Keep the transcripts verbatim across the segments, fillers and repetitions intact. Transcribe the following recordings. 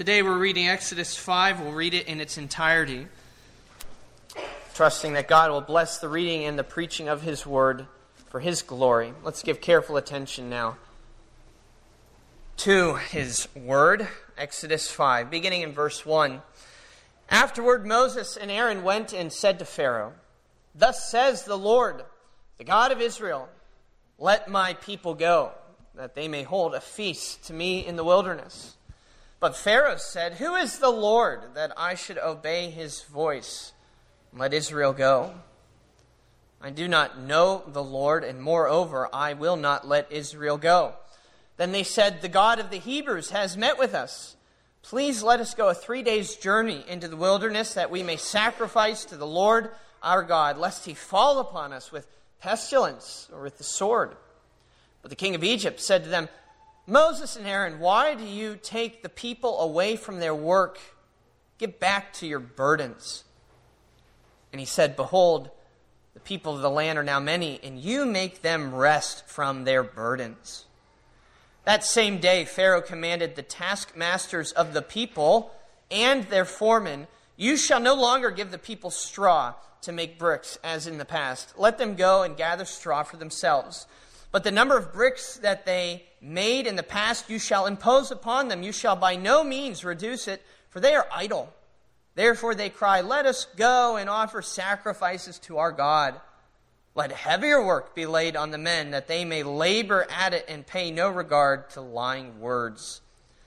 Today we're reading Exodus five. We'll read it in its entirety, trusting that God will bless the reading and the preaching of His Word for His glory. Let's give careful attention now to His Word. Exodus five, beginning in verse one. Afterward Moses and Aaron went and said to Pharaoh, "Thus says the Lord, the God of Israel, let my people go, that they may hold a feast to me in the wilderness." But Pharaoh said, "Who is the Lord, that I should obey His voice and let Israel go? I do not know the Lord, and moreover, I will not let Israel go." Then they said, "The God of the Hebrews has met with us. Please let us go a three days' journey into the wilderness, that we may sacrifice to the Lord our God, lest He fall upon us with pestilence or with the sword." But the king of Egypt said to them, "Moses and Aaron, why do you take the people away from their work? Get back to your burdens." And he said, "Behold, the people of the land are now many, and you make them rest from their burdens." That same day, Pharaoh commanded the taskmasters of the people and their foremen, "You shall no longer give the people straw to make bricks, as in the past. Let them go and gather straw for themselves. But the number of bricks that they made in the past you shall impose upon them. You shall by no means reduce it, for they are idle. Therefore they cry, 'Let us go and offer sacrifices to our God.' Let heavier work be laid on the men, that they may labor at it and pay no regard to lying words."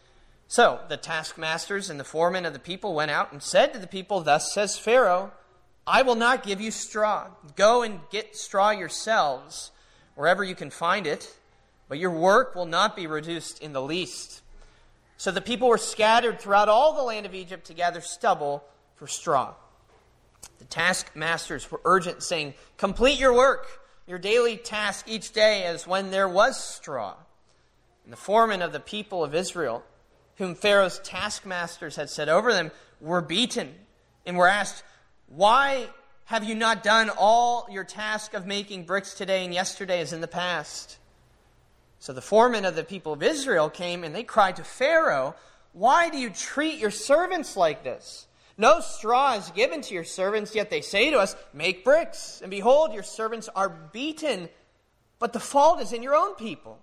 So the taskmasters and the foremen of the people went out and said to the people, "Thus says Pharaoh, I will not give you straw. Go and get straw yourselves, wherever you can find it, but your work will not be reduced in the least." So the people were scattered throughout all the land of Egypt to gather stubble for straw. The taskmasters were urgent, saying, "Complete your work, your daily task each day, as when there was straw." And the foremen of the people of Israel, whom Pharaoh's taskmasters had set over them, were beaten and were asked, "Why have you not done all your task of making bricks today and yesterday as in the past?" So the foremen of the people of Israel came and they cried to Pharaoh, "Why do you treat your servants like this? No straw is given to your servants, yet they say to us, 'Make bricks.' And behold, your servants are beaten, but the fault is in your own people."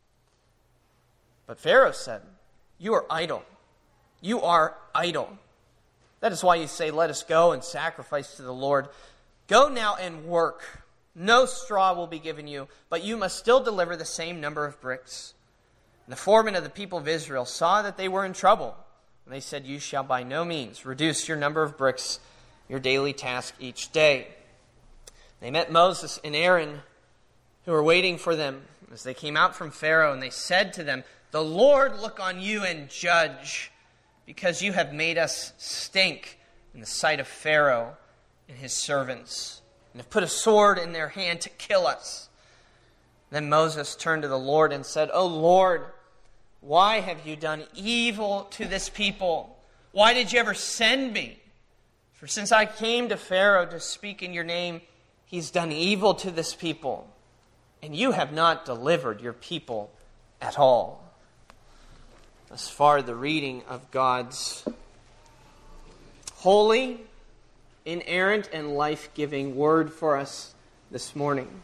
But Pharaoh said, "You are idle. You are idle. That is why you say, 'Let us go and sacrifice to the Lord.' Go now and work. No straw will be given you, but you must still deliver the same number of bricks." And the foremen of the people of Israel saw that they were in trouble, and they said, "You shall by no means reduce your number of bricks, your daily task each day." They met Moses and Aaron, who were waiting for them as they came out from Pharaoh, and they said to them, "The Lord look on you and judge, because you have made us stink in the sight of Pharaoh and his servants, and have put a sword in their hand to kill us." Then Moses turned to the Lord and said, "O Lord, why have you done evil to this people? Why did you ever send me? For since I came to Pharaoh to speak in your name, he's done evil to this people, and you have not delivered your people at all." Thus far, the reading of God's holy, inerrant, and life-giving word for us this morning.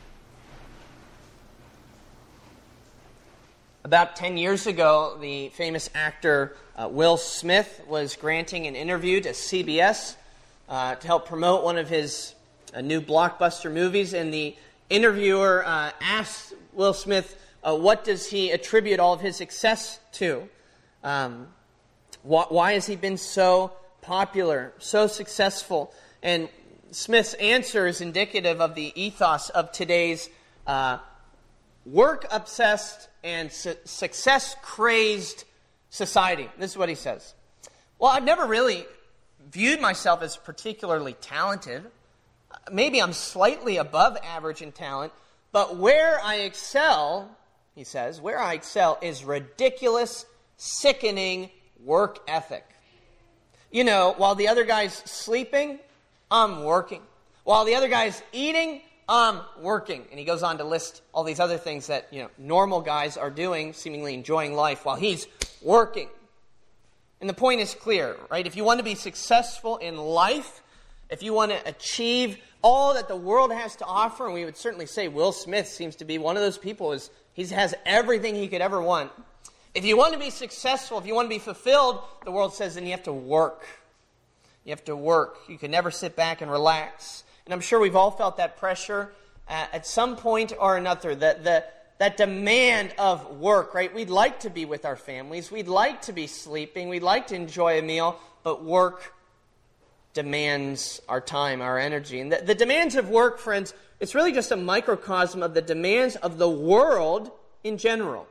About ten years ago, the famous actor uh, Will Smith was granting an interview to C B S uh, to help promote one of his uh, new blockbuster movies, and the interviewer uh, asked Will Smith, uh, what does he attribute all of his success to? Um, wh- why has he been so popular, so successful? And Smith's answer is indicative of the ethos of today's uh, work-obsessed and su- success-crazed society. This is what he says. "Well, I've never really viewed myself as particularly talented. Maybe I'm slightly above average in talent, but where I excel," he says, "where I excel is ridiculous, sickening work ethic. You know, while the other guy's sleeping, I'm working. While the other guy's eating, I'm working." And he goes on to list all these other things that, you know, normal guys are doing, seemingly enjoying life, while he's working. And the point is clear, right? If you want to be successful in life, if you want to achieve all that the world has to offer, and we would certainly say Will Smith seems to be one of those people, is he has everything he could ever want. If you want to be successful, if you want to be fulfilled, the world says then you have to work. You have to work. You can never sit back and relax. And I'm sure we've all felt that pressure uh, at some point or another, that the, that demand of work, right? We'd like to be with our families. We'd like to be sleeping. We'd like to enjoy a meal, but work demands our time, our energy. And the, the demands of work, friends, it's really just a microcosm of the demands of the world in general.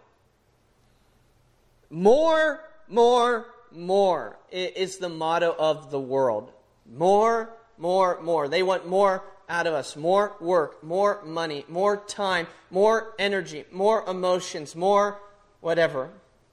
More, more, more is the motto of the world. More, more, more. They want more out of us. More work, more money, more time, more energy, more emotions, more whatever.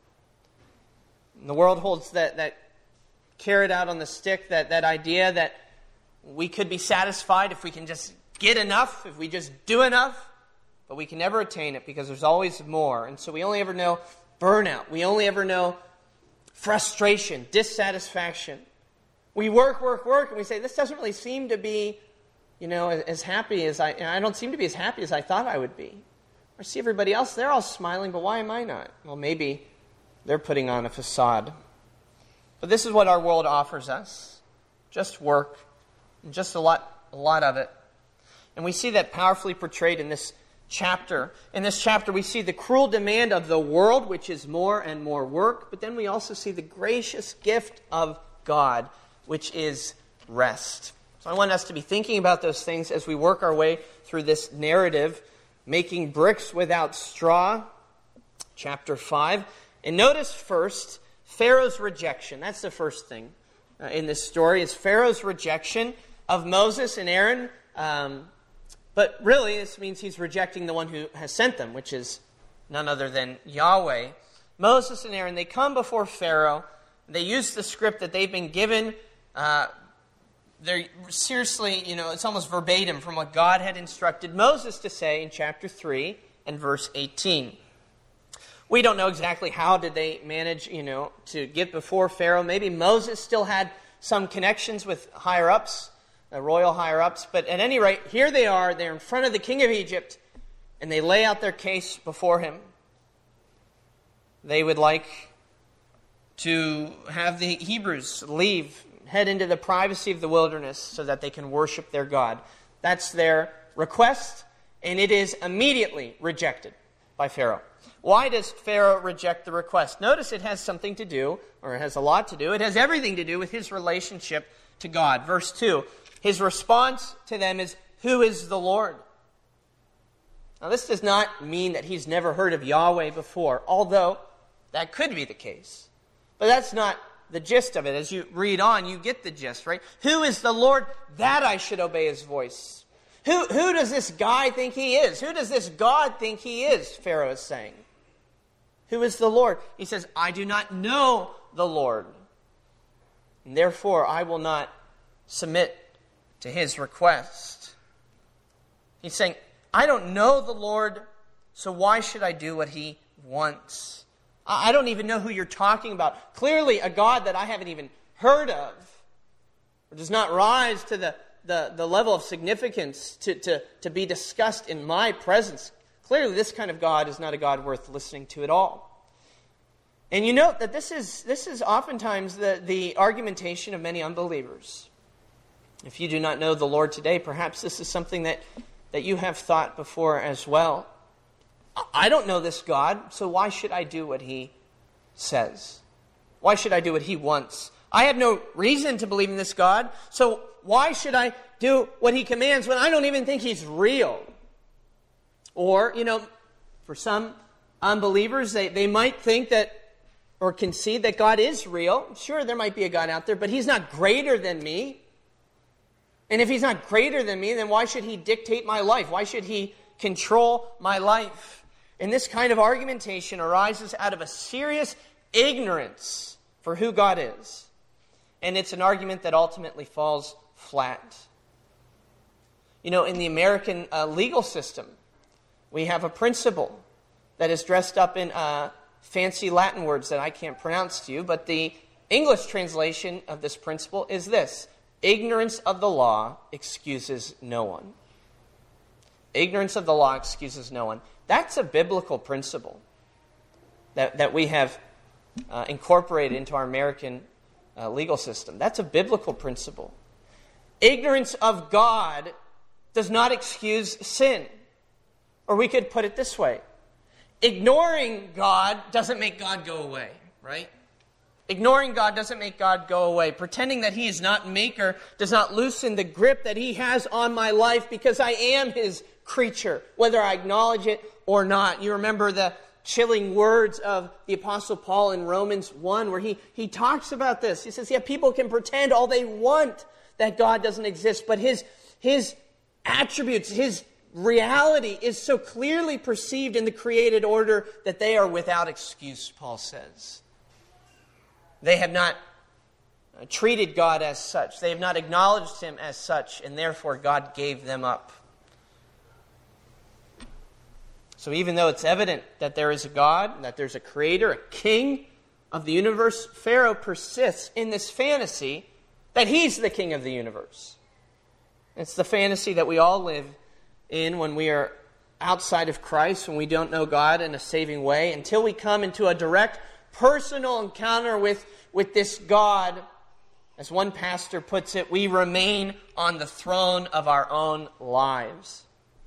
And the world holds that, that carrot out on the stick, that, that idea that we could be satisfied if we can just get enough, if we just do enough, but we can never attain it because there's always more. And so we only ever know burnout. We only ever know frustration, dissatisfaction. We work, work, work, and we say, this doesn't really seem to be, you know, as happy as I, I don't seem to be as happy as I thought I would be. I see everybody else, they're all smiling, but why am I not? Well, maybe they're putting on a facade. But this is what our world offers us. Just work, and just a lot, a lot of it. And we see that powerfully portrayed in this chapter. In this chapter, we see the cruel demand of the world, which is more and more work, but then we also see the gracious gift of God, which is rest. So I want us to be thinking about those things as we work our way through this narrative, Making Bricks Without Straw, chapter five. And notice first, Pharaoh's rejection. That's the first thing uh, in this story, is Pharaoh's rejection of Moses and Aaron. Um, But really, this means he's rejecting the one who has sent them, which is none other than Yahweh. Moses and Aaron, they come before Pharaoh. They use the script that they've been given. Uh, they're seriously, you know, it's almost verbatim from what God had instructed Moses to say in chapter three and verse eighteen. We don't know exactly how did they manage, you know, to get before Pharaoh. Maybe Moses still had some connections with higher-ups, the royal higher-ups, but at any rate, here they are, they're in front of the king of Egypt, and they lay out their case before him. They would like to have the Hebrews leave, head into the privacy of the wilderness so that they can worship their God. That's their request, and it is immediately rejected by Pharaoh. Why does Pharaoh reject the request? Notice it has something to do, or it has a lot to do, it has everything to do with his relationship to God. Verse two. His response to them is, who is the Lord? Now, this does not mean that he's never heard of Yahweh before, although that could be the case. But that's not the gist of it. As you read on, you get the gist, right? Who is the Lord that I should obey his voice? Who, who does this guy think he is? Who does this God think he is? Pharaoh is saying. Who is the Lord? He says, I do not know the Lord. And therefore, I will not submit to his request. He's saying, I don't know the Lord, so why should I do what he wants? I don't even know who you're talking about. Clearly, a God that I haven't even heard of, or does not rise to the, the, the level of significance to, to, to be discussed in my presence. Clearly, this kind of God is not a God worth listening to at all. And you note that this is, this is oftentimes the, the argumentation of many unbelievers. If you do not know the Lord today, perhaps this is something that, that you have thought before as well. I don't know this God, so why should I do what he says? Why should I do what he wants? I have no reason to believe in this God, so why should I do what he commands when I don't even think he's real? Or, you know, for some unbelievers, they, they might think that, or concede that God is real. Sure, there might be a God out there, but he's not greater than me. And if he's not greater than me, then why should he dictate my life? Why should he control my life? And this kind of argumentation arises out of a serious ignorance for who God is. And it's an argument that ultimately falls flat. You know, in the American uh, legal system, we have a principle that is dressed up in uh, fancy Latin words that I can't pronounce to you, but the English translation of this principle is this: ignorance of the law excuses no one. Ignorance of the law excuses no one. That's a biblical principle that, that we have uh, incorporated into our American uh, legal system. That's a biblical principle. Ignorance of God does not excuse sin. Or we could put it this way: ignoring God doesn't make God go away, right? Ignoring God doesn't make God go away. Pretending that He is not maker does not loosen the grip that He has on my life, because I am His creature, whether I acknowledge it or not. You remember the chilling words of the Apostle Paul in Romans one, where he, he talks about this. He says, yeah, people can pretend all they want that God doesn't exist, but His, his attributes, His reality is so clearly perceived in the created order that they are without excuse, Paul says. They have not treated God as such. They have not acknowledged Him as such, and therefore God gave them up. So even though it's evident that there is a God, that there's a creator, a king of the universe, Pharaoh persists in this fantasy that he's the king of the universe. It's the fantasy that we all live in when we are outside of Christ, when we don't know God in a saving way, until we come into a direct personal encounter with, with this God. As one pastor puts it, we remain on the throne of our own lives.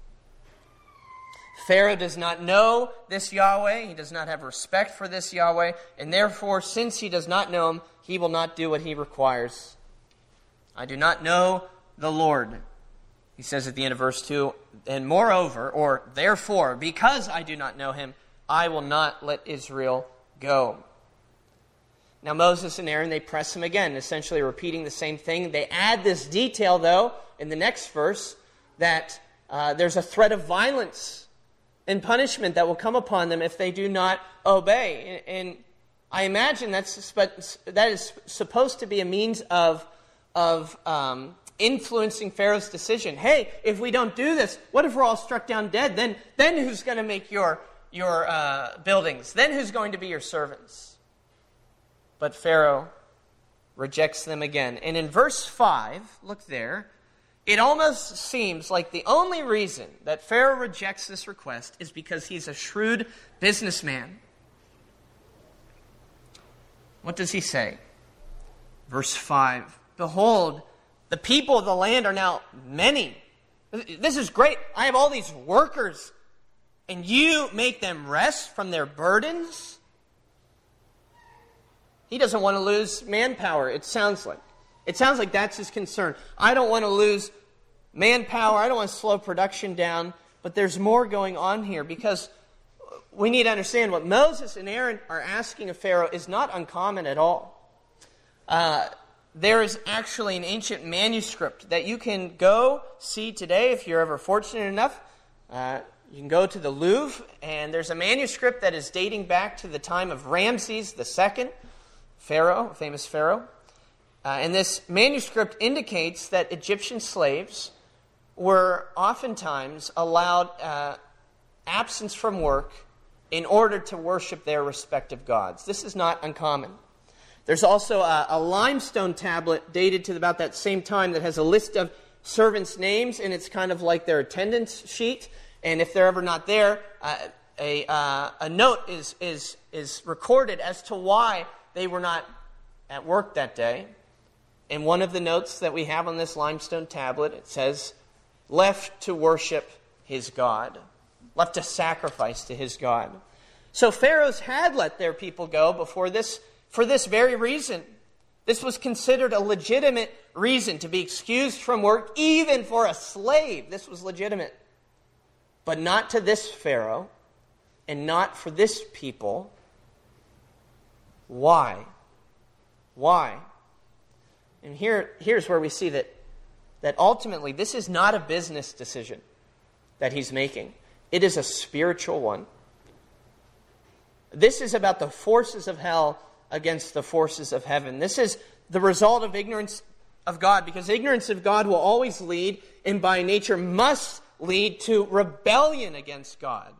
Pharaoh does not know this Yahweh. He does not have respect for this Yahweh. And therefore, since he does not know Him, he will not do what He requires. I do not know the Lord. He says at the end of verse two, and moreover, or therefore, because I do not know Him, I will not let Israel go. Now Moses and Aaron, they press him again, essentially repeating the same thing. They add this detail, though, in the next verse, that uh, there's a threat of violence and punishment that will come upon them if they do not obey. And, and I imagine that's that is supposed to be a means of, of um, influencing Pharaoh's decision. Hey, if we don't do this, what if we're all struck down dead? Then, then who's going to make your your uh, buildings? Then who's going to be your servants? But Pharaoh rejects them again. And in verse five, look there, it almost seems like the only reason that Pharaoh rejects this request is because he's a shrewd businessman. What does he say? Verse five, behold, the people of the land are now many. This is great. I have all these workers, and you make them rest from their burdens? He doesn't want to lose manpower, it sounds like. It sounds like that's his concern. I don't want to lose manpower. I don't want to slow production down. But there's more going on here, because we need to understand what Moses and Aaron are asking of Pharaoh is not uncommon at all. Uh, there is actually an ancient manuscript that you can go see today if you're ever fortunate enough. Uh, you can go to the Louvre, and there's a manuscript that is dating back to the time of Ramses the Second, Pharaoh, famous Pharaoh. Uh, and this manuscript indicates that Egyptian slaves were oftentimes allowed uh, absence from work in order to worship their respective gods. This is not uncommon. There's also a, a limestone tablet dated to about that same time that has a list of servants' names, and it's kind of like their attendance sheet. And if they're ever not there, uh, a, uh, a note is, is, is recorded as to why they were not at work that day. In one of the notes that we have on this limestone tablet, it says, left to worship his God, left to sacrifice to his God. So Pharaohs had let their people go before this for this very reason. This was considered a legitimate reason to be excused from work, even for a slave. This was legitimate. But not to this Pharaoh, and not for this people. Why? Why? And here, here's where we see that, that ultimately this is not a business decision that he's making. It is a spiritual one. This is about the forces of hell against the forces of heaven. This is the result of ignorance of God, because ignorance of God will always lead, and by nature must lead, to rebellion against God.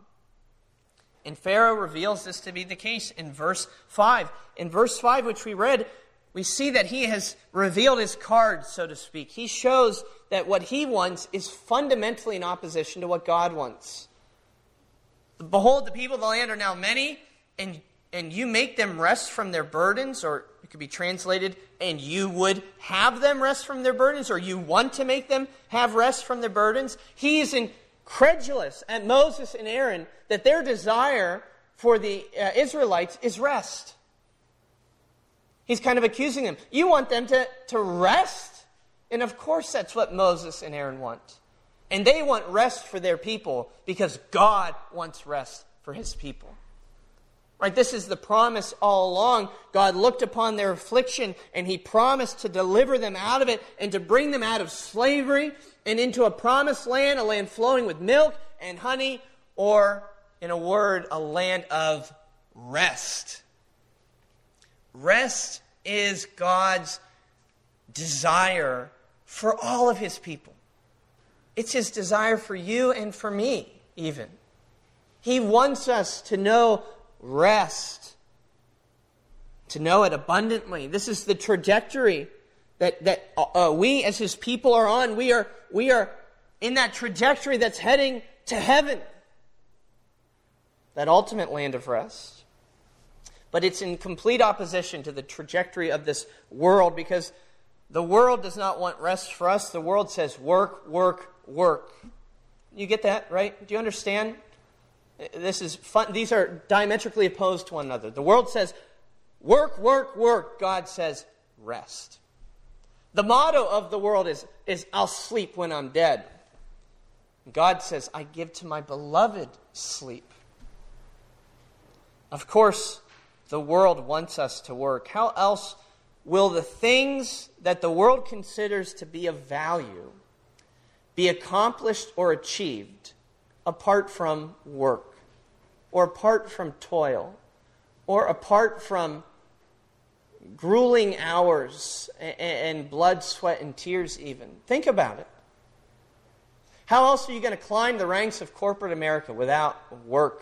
And Pharaoh reveals this to be the case in verse five. In verse five, which we read, we see that he has revealed his cards, so to speak. He shows that what he wants is fundamentally in opposition to what God wants. Behold, the people of the land are now many, and, and you make them rest from their burdens, or it could be translated, and you would have them rest from their burdens, or you want to make them have rest from their burdens. He is incredulous at Moses and Aaron that their desire for the uh, Israelites is rest. He's kind of accusing them. You want them to, to rest? And of course that's what Moses and Aaron want. And they want rest for their people because God wants rest for his people. Right? This is the promise all along. God looked upon their affliction and he promised to deliver them out of it and to bring them out of slavery and into a promised land, a land flowing with milk and honey, or in a word, a land of rest. Rest is God's desire for all of his people. It's his desire for you and for me, even. He wants us to know rest, to know it abundantly. This is the trajectory that, that uh, we as his people are on. We are, we are in that trajectory that's heading to heaven, that ultimate land of rest. But it's in complete opposition to the trajectory of this world, because the world does not want rest for us. The world says work, work, work. You get that, right? Do you understand? This is fun. These are diametrically opposed to one another. The world says work, work, work. God says rest. The motto of the world is, is I'll sleep when I'm dead. God says, I give to my beloved sleep. Of course, the world wants us to work. How else will the things that the world considers to be of value be accomplished or achieved apart from work, or apart from toil, or apart from grueling hours and blood, sweat, and tears even? Think about it. How else are you going to climb the ranks of corporate America without work?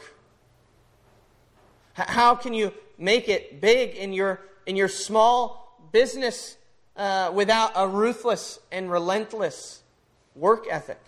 How can you make it big in your in your small business uh, without a ruthless and relentless work ethic?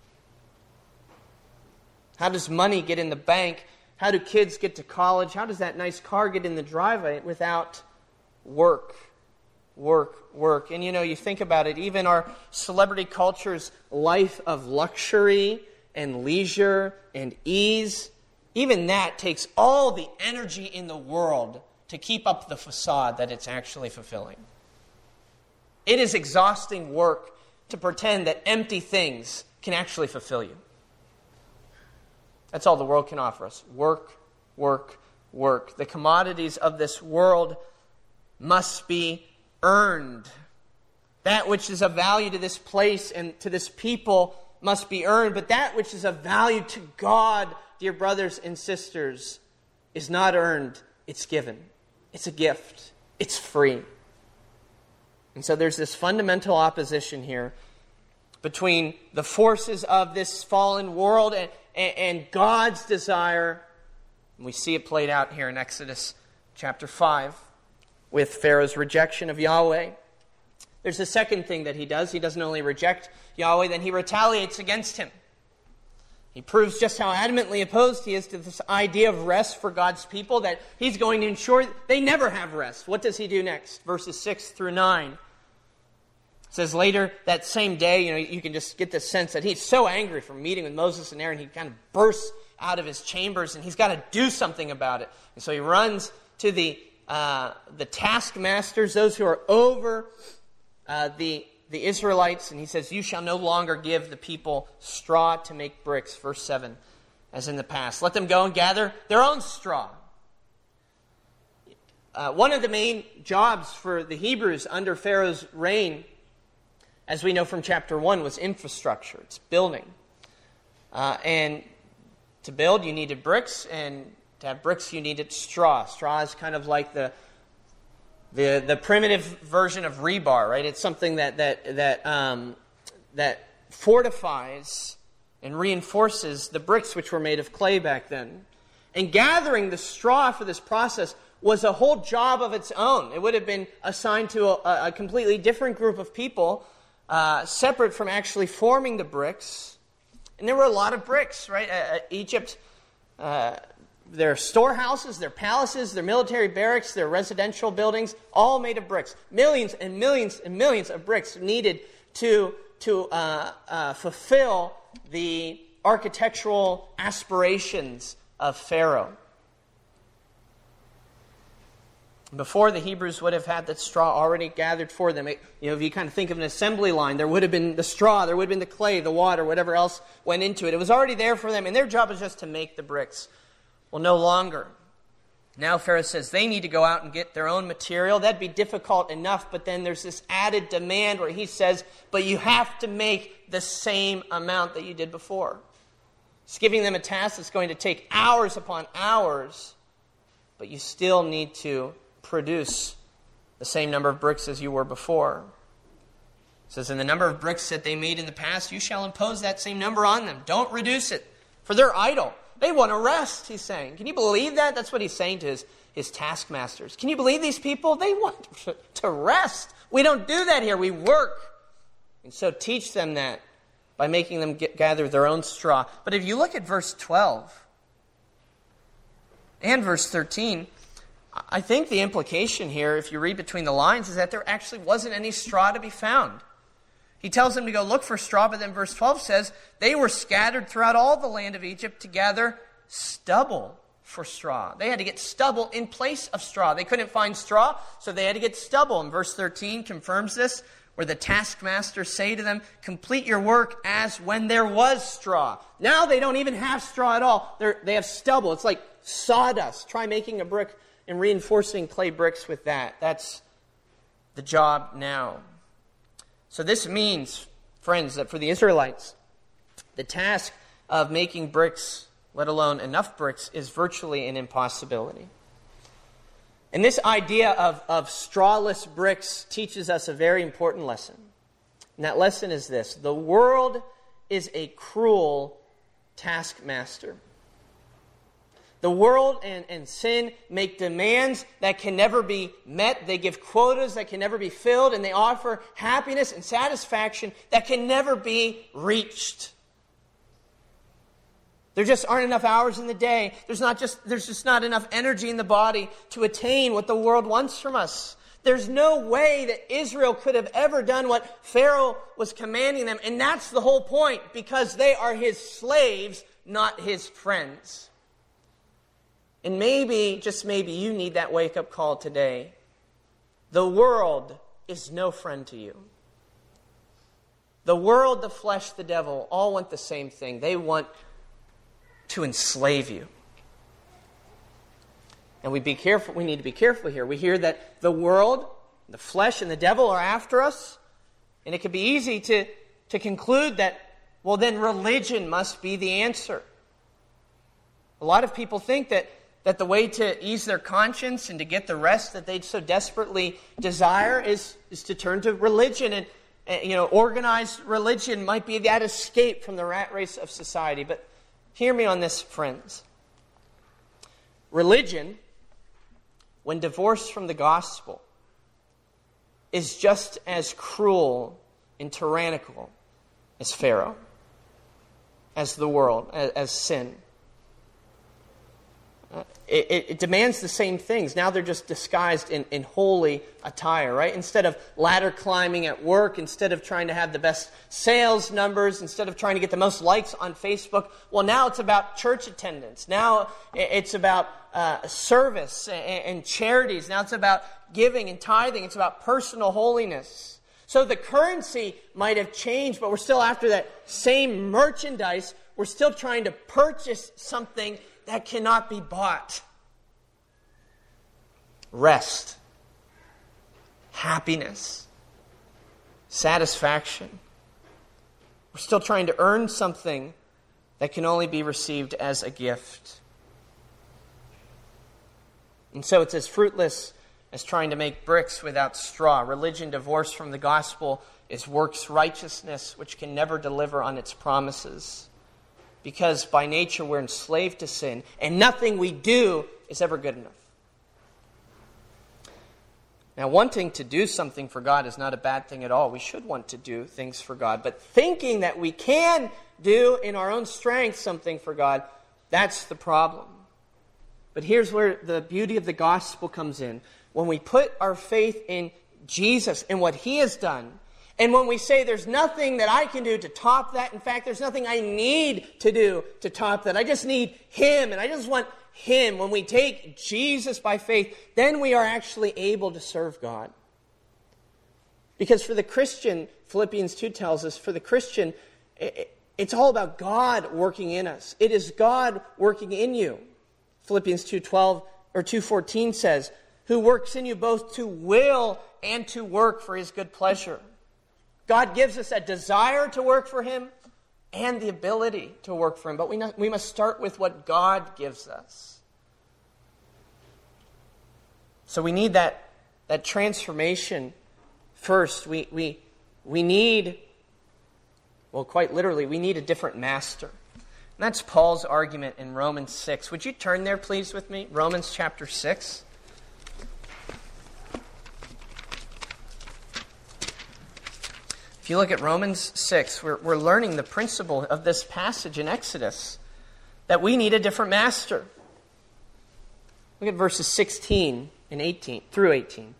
How does money get in the bank? How do kids get to college? How does that nice car get in the driveway without work? Work, work. And you know, you think about it, even our celebrity culture's life of luxury and leisure and ease, even that takes all the energy in the world to keep up the facade that it's actually fulfilling. It is exhausting work to pretend that empty things can actually fulfill you. That's all the world can offer us. Work, work, work. The commodities of this world must be earned. That which is of value to this place and to this people must be earned, but that which is of value to God, dear brothers and sisters, is not earned, it's given. It's a gift. It's free. And so there's this fundamental opposition here between the forces of this fallen world and, and, and God's desire. And we see it played out here in Exodus chapter five with Pharaoh's rejection of Yahweh. There's a second thing that he does. He doesn't only reject Yahweh, then he retaliates against him. He proves just how adamantly opposed he is to this idea of rest for God's people, that he's going to ensure they never have rest. What does he do next? Verses six through nine. It says later that same day, you know, you can just get the sense that he's so angry from meeting with Moses and Aaron, he kind of bursts out of his chambers and he's got to do something about it. And so he runs to the uh, the taskmasters, those who are over uh, the the Israelites, and he says, you shall no longer give the people straw to make bricks, verse seven, as in the past. Let them go and gather their own straw. Uh, one of the main jobs for the Hebrews under Pharaoh's reign, as we know from chapter one, was infrastructure. It's building. Uh, and to build, you needed bricks, and to have bricks, you needed straw. Straw is kind of like the The the primitive version of rebar, right? It's something that that that um, that fortifies and reinforces the bricks which were made of clay back then. And gathering the straw for this process was a whole job of its own. It would have been assigned to a, a completely different group of people, uh, separate from actually forming the bricks. And there were a lot of bricks, right? Uh, Egypt, uh, their storehouses, their palaces, their military barracks, their residential buildings, all made of bricks. Millions and millions and millions of bricks needed to, to uh, uh, fulfill the architectural aspirations of Pharaoh. Before, the Hebrews would have had that straw already gathered for them. It, you know, if you kind of think of an assembly line, there would have been the straw, there would have been the clay, the water, whatever else went into it. It was already there for them, and their job was just to make the bricks. Well, no longer. Now Pharaoh says they need to go out and get their own material. That'd be difficult enough, but then there's this added demand where he says, but you have to make the same amount that you did before. He's giving them a task that's going to take hours upon hours, but you still need to produce the same number of bricks as you were before. It says, in the number of bricks that they made in the past, you shall impose that same number on them. Don't reduce it, for they're idle. They want to rest, he's saying. Can you believe that? That's what he's saying to his, his taskmasters. Can you believe these people? They want to rest. We don't do that here. We work. And so teach them that by making them get, gather their own straw. But if you look at verse twelve and verse thirteen, I think the implication here, if you read between the lines, is that there actually wasn't any straw to be found. He tells them to go look for straw, but then verse twelve says, they were scattered throughout all the land of Egypt to gather stubble for straw. They had to get stubble in place of straw. They couldn't find straw, so they had to get stubble. And verse thirteen confirms this, where the taskmasters say to them, complete your work as when there was straw. Now they don't even have straw at all. They're, they have stubble. It's like sawdust. Try making a brick and reinforcing clay bricks with that. That's the job now. So this means, friends, that for the Israelites, the task of making bricks, let alone enough bricks, is virtually an impossibility. And this idea of, of strawless bricks teaches us a very important lesson. And that lesson is this: the world is a cruel taskmaster. The world and, and sin make demands that can never be met. They give quotas that can never be filled, and they offer happiness and satisfaction that can never be reached. There just aren't enough hours in the day. There's not just there's just not enough energy in the body to attain what the world wants from us. There's no way that Israel could have ever done what Pharaoh was commanding them, and that's the whole point, because they are his slaves, not his friends. And maybe, just maybe, you need that wake-up call today. The world is no friend to you. The world, the flesh, the devil, all want the same thing. They want to enslave you. And we be careful. We need to be careful here. We hear that the world, the flesh, and the devil are after us. And it could be easy to, to conclude that, well, then religion must be the answer. A lot of people think that that the way to ease their conscience and to get the rest that they so desperately desire is, is to turn to religion. And, and, you know, organized religion might be that escape from the rat race of society. But hear me on this, friends. Religion, when divorced from the gospel, is just as cruel and tyrannical as Pharaoh, as the world, as, as sin. Uh, it, it demands the same things. Now they're just disguised in, in holy attire, right? Instead of ladder climbing at work, instead of trying to have the best sales numbers, instead of trying to get the most likes on Facebook, well, now it's about church attendance. Now it's about uh, service and, and charities. Now it's about giving and tithing. It's about personal holiness. So the currency might have changed, but we're still after that same merchandise. We're still trying to purchase something that cannot be bought. Rest, happiness, satisfaction. We're still trying to earn something that can only be received as a gift. And so it's as fruitless as trying to make bricks without straw. Religion divorced from the gospel is works righteousness, which can never deliver on its promises. Because by nature we're enslaved to sin, and nothing we do is ever good enough. Now, wanting to do something for God is not a bad thing at all. We should want to do things for God. But thinking that we can do in our own strength something for God, that's the problem. But here's where the beauty of the gospel comes in. When we put our faith in Jesus and what He has done, and when we say there's nothing that I can do to top that, in fact, there's nothing I need to do to top that. I just need Him, and I just want Him. When we take Jesus by faith, then we are actually able to serve God. Because for the Christian, Philippians two tells us, for the Christian, it's all about God working in us. It is God working in you. Philippians two twelve or two fourteen says, who works in you both to will and to work for His good pleasure. God gives us a desire to work for Him and the ability to work for Him. But we, not, we must start with what God gives us. So we need that, that transformation first. We, we, we need, well, quite literally, we need a different master. And that's Paul's argument in Romans six. Would you turn there, please, with me? Romans chapter six. If you look at Romans six, we're, we're learning the principle of this passage in Exodus, that we need a different master. Look at verses sixteen and eighteen through eighteen.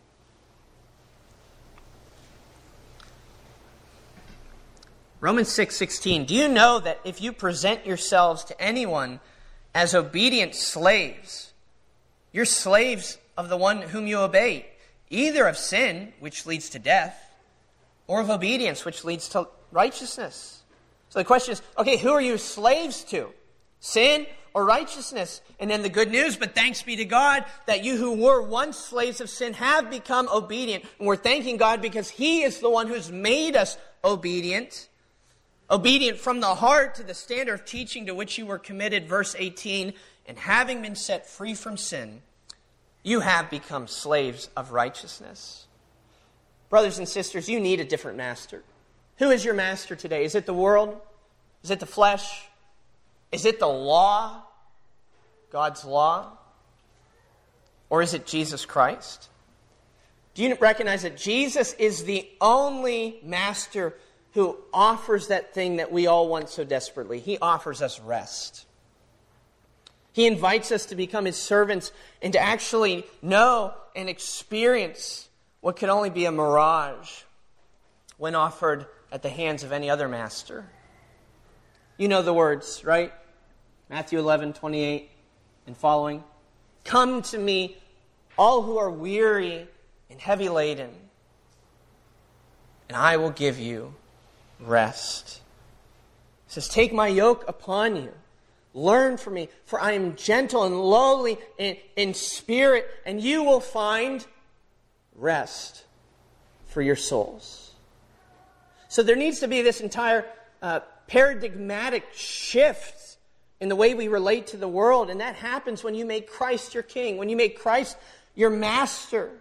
Romans six sixteen. Do you know that if you present yourselves to anyone as obedient slaves, you're slaves of the one whom you obey, either of sin, which leads to death, or of obedience, which leads to righteousness? So the question is, okay, who are you slaves to? Sin or righteousness? And then the good news, but thanks be to God, that you who were once slaves of sin have become obedient. And we're thanking God because He is the one who's made us obedient. Obedient from the heart to the standard of teaching to which you were committed. Verse eighteen, and having been set free from sin, you have become slaves of righteousness. Brothers and sisters, you need a different master. Who is your master today? Is it the world? Is it the flesh? Is it the law? God's law? Or is it Jesus Christ? Do you recognize that Jesus is the only master who offers that thing that we all want so desperately? He offers us rest. He invites us to become His servants and to actually know and experience what could only be a mirage when offered at the hands of any other master. You know the words, right? Matthew eleven twenty-eight and following. Come to me, all who are weary and heavy laden, and I will give you rest. It says, take my yoke upon you. Learn from me, for I am gentle and lowly in, in spirit, and you will find rest for your souls. So there needs to be this entire uh, paradigmatic shift in the way we relate to the world, and that happens when you make Christ your king, when you make Christ your master.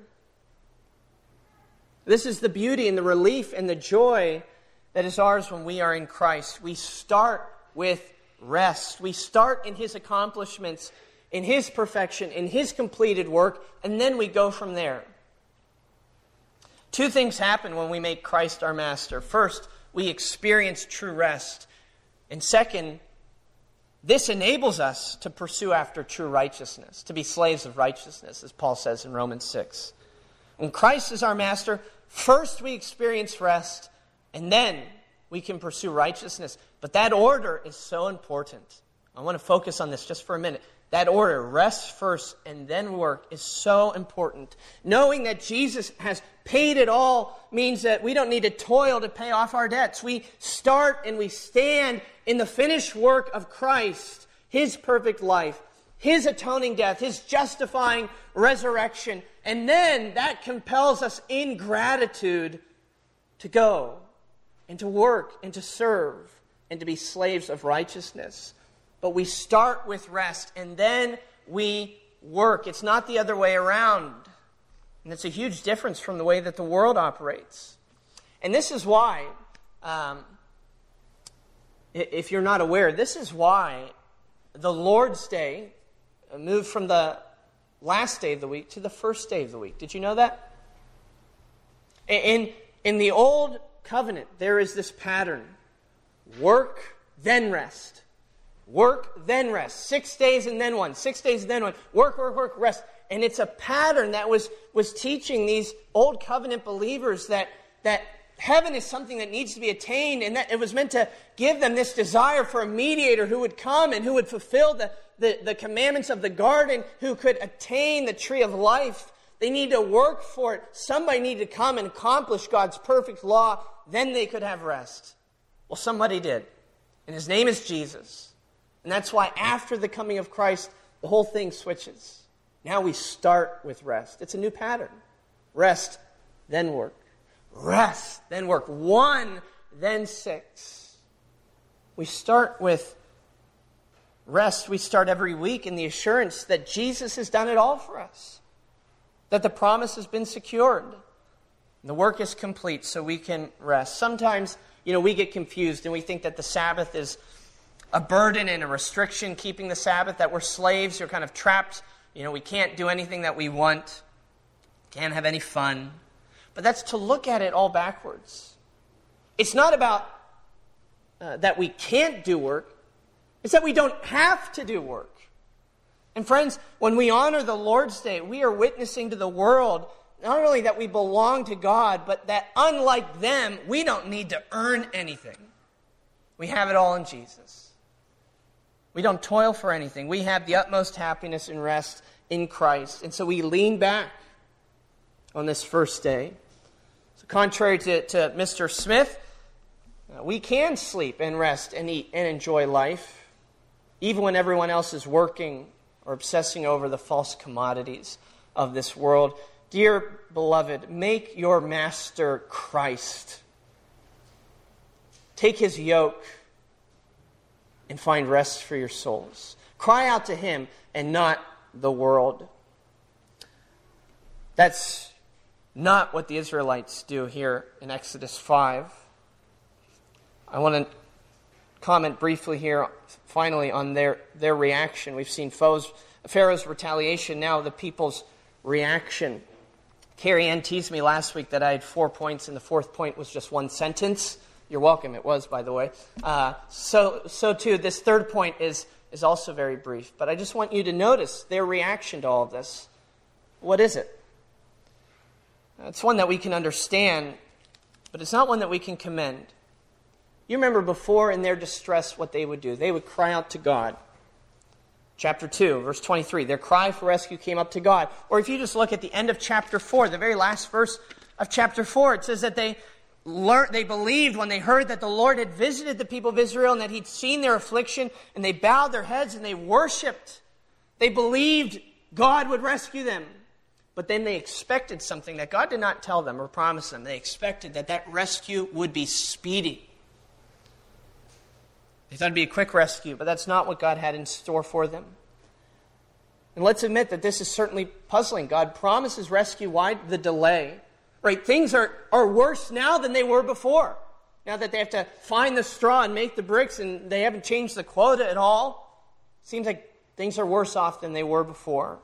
This is the beauty and the relief and the joy that is ours when we are in Christ. We start with rest. We start in His accomplishments, in His perfection, in His completed work, and then we go from there. Two things happen when we make Christ our master. First, we experience true rest. And second, this enables us to pursue after true righteousness, to be slaves of righteousness, as Paul says in Romans six. When Christ is our master, first we experience rest, and then we can pursue righteousness. But that order is so important. I want to focus on this just for a minute. That order, rest first and then work, is so important. Knowing that Jesus has paid it all means that we don't need to toil to pay off our debts. We start and we stand in the finished work of Christ, His perfect life, His atoning death, His justifying resurrection. And then that compels us in gratitude to go and to work and to serve and to be slaves of righteousness. But we start with rest, and then we work. It's not the other way around. And it's a huge difference from the way that the world operates. And this is why, um, if you're not aware, this is why the Lord's Day moved from the last day of the week to the first day of the week. Did you know that? In, in the old covenant, there is this pattern. Work, then rest. Work, then rest. Six days and then one. Six days and then one. Work, work, work, rest. And it's a pattern that was, was teaching these old covenant believers that, that heaven is something that needs to be attained, and that it was meant to give them this desire for a mediator who would come and who would fulfill the, the, the commandments of the garden, who could attain the tree of life. They need to work for it. Somebody needed to come and accomplish God's perfect law. Then they could have rest. Well, somebody did. And his name is Jesus. And that's why after the coming of Christ, the whole thing switches. Now we start with rest. It's a new pattern. Rest, then work. Rest, then work. One, then six. We start with rest. We start every week in the assurance that Jesus has done it all for us. That the promise has been secured. The work is complete, so we can rest. Sometimes, you know, we get confused and we think that the Sabbath is a burden and a restriction, keeping the Sabbath, that we're slaves, we're kind of trapped. You know, we can't do anything that we want. Can't have any fun. But that's to look at it all backwards. It's not about uh, that we can't do work. It's that we don't have to do work. And friends, when we honor the Lord's Day, we are witnessing to the world not only that we belong to God, but that unlike them, we don't need to earn anything. We have it all in Jesus. We don't toil for anything. We have the utmost happiness and rest in Christ. And so we lean back on this first day. So contrary to, to Mister Smith, uh, we can sleep and rest and eat and enjoy life, even when everyone else is working or obsessing over the false commodities of this world. Dear beloved, make your master Christ. Take his yoke and find rest for your souls. Cry out to him and not the world. That's not what the Israelites do here in Exodus five. I want to comment briefly here, finally, on their, their reaction. We've seen foes, Pharaoh's retaliation, now the people's reaction. Carrie Ann teased me last week that I had four points, and the fourth point was just one sentence. You're welcome, it was, by the way. Uh, so, so too, this third point is, is also very brief. But I just want you to notice their reaction to all of this. What is it? It's one that we can understand, but it's not one that we can commend. You remember before, in their distress, what they would do. They would cry out to God. Chapter two, verse twenty-three, their cry for rescue came up to God. Or if you just look at the end of chapter four, the very last verse of chapter four, it says that they learned, they believed when they heard that the Lord had visited the people of Israel and that he'd seen their affliction, and they bowed their heads and they worshipped. They believed God would rescue them. But then they expected something that God did not tell them or promise them. They expected that that rescue would be speedy. They thought it would be a quick rescue, but that's not what God had in store for them. And let's admit that this is certainly puzzling. God promises rescue. Why the delay? Right? Things are, are worse now than they were before. Now that they have to find the straw and make the bricks, and they haven't changed the quota at all. Seems like things are worse off than they were before.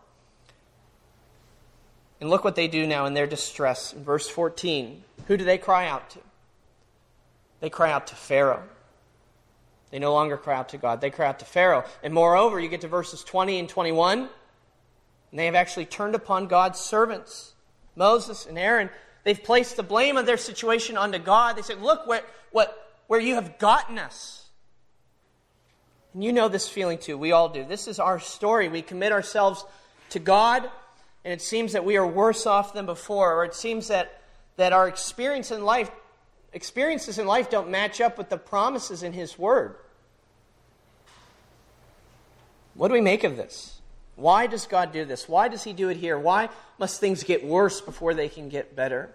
And look what they do now in their distress. In verse fourteen, who do they cry out to? They cry out to Pharaoh. They no longer cry out to God. They cry out to Pharaoh. And moreover, you get to verses twenty and twenty-one, and they have actually turned upon God's servants, Moses and Aaron. They've placed the blame of their situation onto God. They said, look what, what, where you have gotten us. And you know this feeling too. We all do. This is our story. We commit ourselves to God, and it seems that we are worse off than before, or it seems that, that our experience in life, experiences in life don't match up with the promises in his word. What do we make of this? Why does God do this? Why does he do it here? Why must things get worse before they can get better?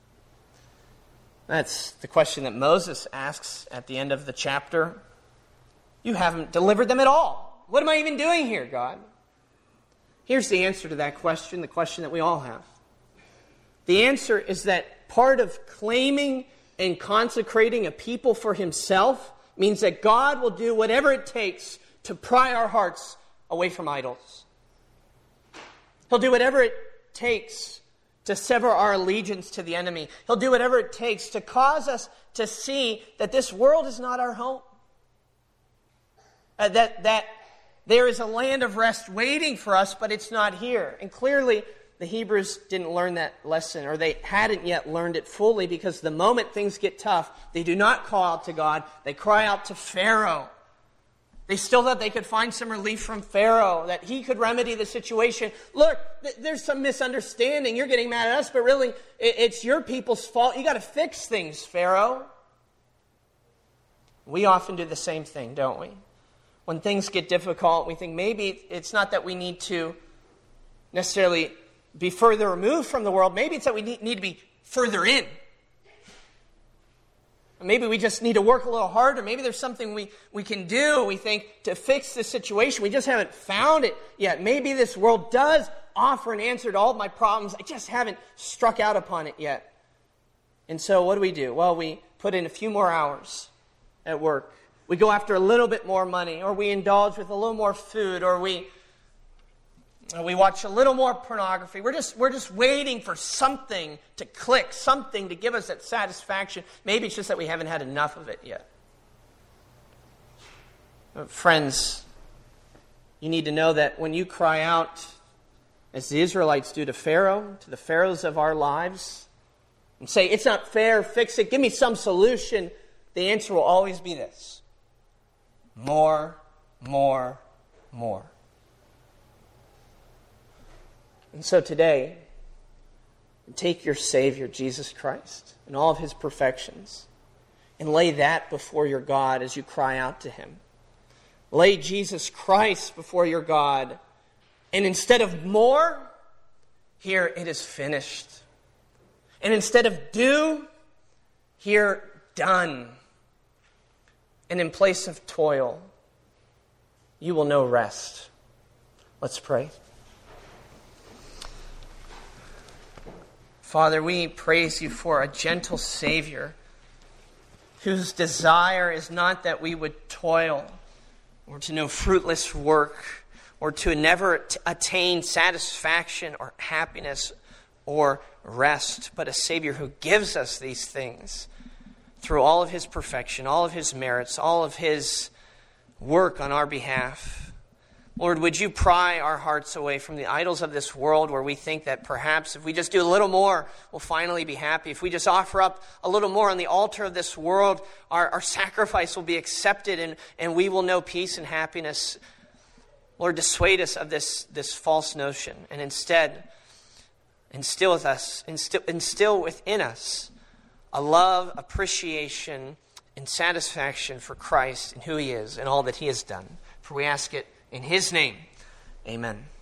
That's the question that Moses asks at the end of the chapter. You haven't delivered them at all. What am I even doing here, God? Here's the answer to that question, the question that we all have. The answer is that part of claiming and consecrating a people for himself means that God will do whatever it takes to pry our hearts away from idols. He'll do whatever it takes to sever our allegiance to the enemy. He'll do whatever it takes to cause us to see that this world is not our home. Uh, that, that there is a land of rest waiting for us, but it's not here. And clearly, the Hebrews didn't learn that lesson, or they hadn't yet learned it fully, because the moment things get tough, they do not call out to God. They cry out to Pharaoh. They still thought they could find some relief from Pharaoh, that he could remedy the situation. Look, th- there's some misunderstanding. You're getting mad at us, but really, it- it's your people's fault. You got to fix things, Pharaoh. We often do the same thing, don't we? When things get difficult, we think maybe it's not that we need to necessarily be further removed from the world. Maybe it's that we need, need to be further in. Maybe we just need to work a little harder. Maybe there's something we, we can do, we think, to fix the situation. We just haven't found it yet. Maybe this world does offer an answer to all of my problems. I just haven't struck out upon it yet. And so what do we do? Well, we put in a few more hours at work. We go after a little bit more money, or we indulge with a little more food, or we we watch a little more pornography. We're just we're just waiting for something to click, something to give us that satisfaction. Maybe it's just that we haven't had enough of it yet. But friends, you need to know that when you cry out, as the Israelites do to Pharaoh, to the pharaohs of our lives, and say, it's not fair, fix it, give me some solution, the answer will always be this: more, more, more. And so today, take your Savior, Jesus Christ, and all of His perfections, and lay that before your God as you cry out to Him. Lay Jesus Christ before your God, and instead of more, here it is finished. And instead of do, here done. And in place of toil, you will know rest. Let's pray. Father, we praise you for a gentle Savior whose desire is not that we would toil or to know fruitless work or to never t- attain satisfaction or happiness or rest, but a Savior who gives us these things through all of His perfection, all of His merits, all of His work on our behalf. Lord, would you pry our hearts away from the idols of this world where we think that perhaps if we just do a little more, we'll finally be happy. If we just offer up a little more on the altar of this world, our, our sacrifice will be accepted and, and we will know peace and happiness. Lord, dissuade us of this, this false notion, and instead instill with us, instill, instill within us a love, appreciation, and satisfaction for Christ and who He is and all that He has done. For we ask it in His name. Amen.